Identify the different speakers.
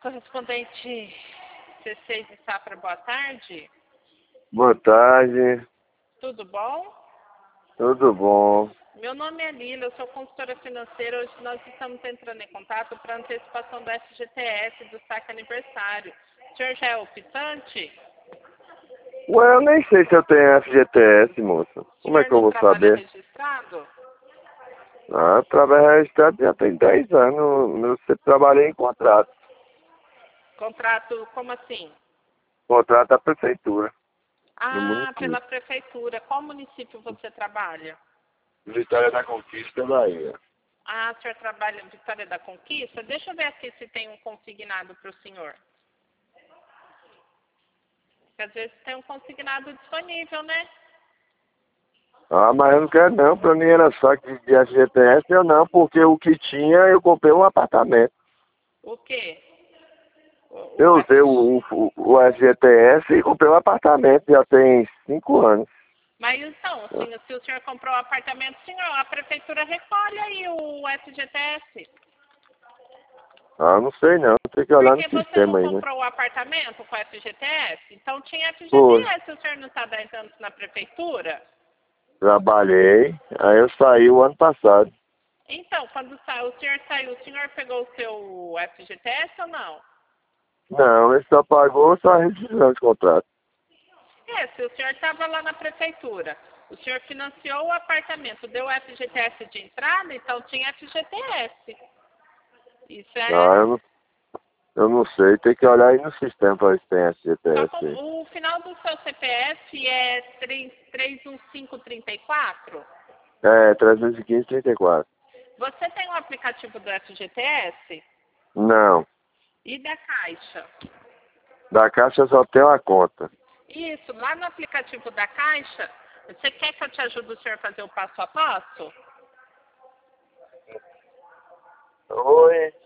Speaker 1: Correspondente C6 de Safra, boa tarde.
Speaker 2: Boa tarde,
Speaker 1: Tudo bom?
Speaker 2: tudo bom?
Speaker 1: Meu nome é Lila, eu sou consultora financeira. Hoje nós estamos entrando em contato para antecipação do FGTS do saque aniversário. O senhor já é optante?
Speaker 2: Ué, eu nem sei se eu tenho FGTS, moça.
Speaker 1: O
Speaker 2: Como é
Speaker 1: senhor
Speaker 2: que eu
Speaker 1: não
Speaker 2: vou
Speaker 1: trabalha
Speaker 2: saber?
Speaker 1: registrado?
Speaker 2: Ah, trabalho registrado já tem 10 anos. Eu sempre trabalhei em contrato.
Speaker 1: Contrato, como assim?
Speaker 2: Contrato da prefeitura, no
Speaker 1: Ah,
Speaker 2: município.
Speaker 1: pela prefeitura. Qual município você trabalha?
Speaker 2: Vitória da Conquista, Bahia.
Speaker 1: Ah, o senhor trabalha em Vitória da Conquista? Deixa eu ver aqui se tem um consignado para o senhor. Porque às vezes tem um consignado disponível, né?
Speaker 2: Ah, mas eu não quero não. Pra mim era só que de FGTS eu não, porque o que tinha eu comprei um apartamento.
Speaker 1: O quê? O
Speaker 2: Eu usei
Speaker 1: FG...
Speaker 2: o FGTS e comprei um apartamento, já tem 5 anos.
Speaker 1: Mas então, se o senhor comprou o apartamento, senhor, a prefeitura recolhe aí o FGTS.
Speaker 2: Ah, não sei não, tem que olhar no
Speaker 1: Porque você não
Speaker 2: sistema aí, né?
Speaker 1: comprou o apartamento com FGTS? Então tinha
Speaker 2: Foi.
Speaker 1: FGTS, o senhor não está 10 anos na prefeitura?
Speaker 2: Trabalhei, aí eu saí o ano passado.
Speaker 1: Então, quando o senhor saiu, o senhor pegou o seu FGTS ou não?
Speaker 2: Não, ele só pagou só a rescisão de contrato.
Speaker 1: Se o senhor estava lá na prefeitura, o senhor financiou o apartamento, deu FGTS de entrada, então tinha FGTS. Isso
Speaker 2: Ah,
Speaker 1: é.
Speaker 2: eu não sei, tem que olhar aí no sistema para ver se tem
Speaker 1: Só
Speaker 2: FGTS aí.
Speaker 1: com, o final do seu CPF é 31534.
Speaker 2: É, 315,34.
Speaker 1: Você tem um aplicativo do FGTS
Speaker 2: Não,
Speaker 1: e da Caixa?
Speaker 2: da Caixa só tem uma conta.
Speaker 1: Isso, lá no aplicativo da Caixa, você quer que eu te ajude o senhor a fazer o passo a passo?
Speaker 2: Oi.